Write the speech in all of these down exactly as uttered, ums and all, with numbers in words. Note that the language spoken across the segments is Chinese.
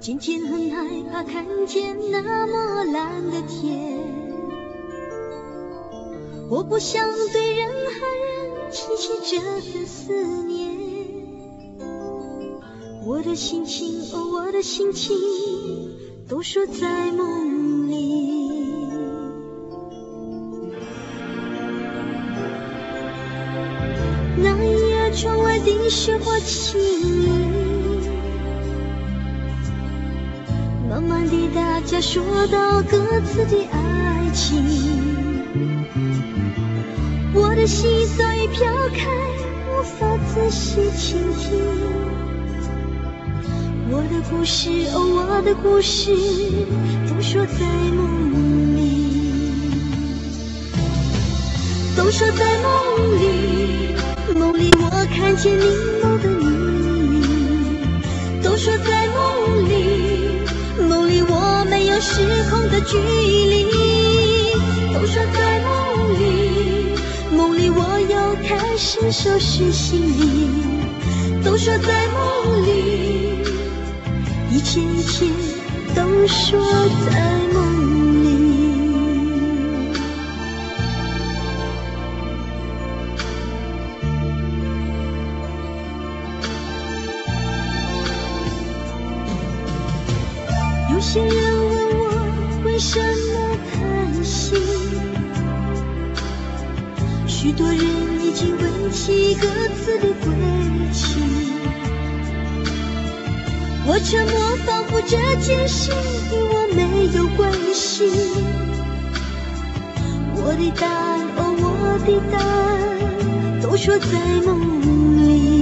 渐渐很害怕看见那么蓝的天，我不想对任何人提起这份思念，我的心情哦，我的心情都说在梦里。那一夜窗外的雪花轻盈，慢慢地大家说到各自的爱情，我的心早已飘开，无法仔细倾听我的故事哦，我的故事都说在梦里，都说在梦里，梦里我看见你梦的你，都说在梦里，梦里我没有时空的距离，都说在梦里，梦里我又开始收拾行李，都说在梦里，一切一切都说在梦里。有些人问我为什么叹息，许多人已经问起各自的归期，我沉默，仿佛这件事与我没有关系。我的答案哦，我的答案都说在梦里，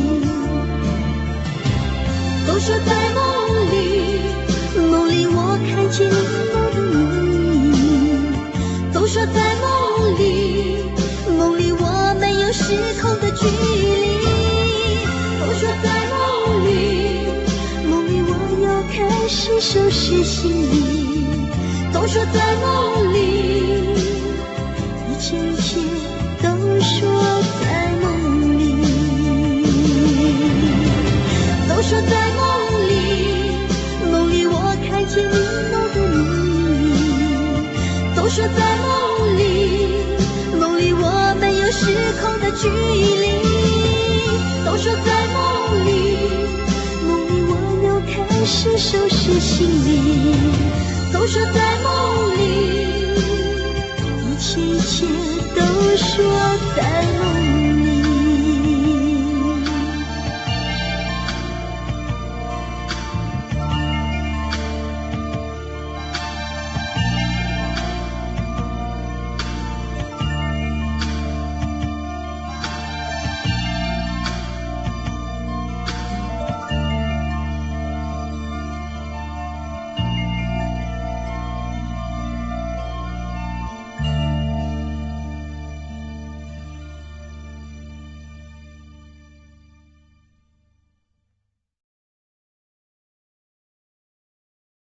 都说在梦里，梦里我看见你梦的你，都说在梦里，梦里我没有时空的距离，都说在梦里，梦里我又开始收拾行李，都说在梦里，一切一切都说在梦里，都说在梦里，梦里我看见你梦的你，都说在梦里，梦里我没有时空的距离，都说在梦里，梦里我又开始收拾行李，都说在梦里，一切一切都说在梦里。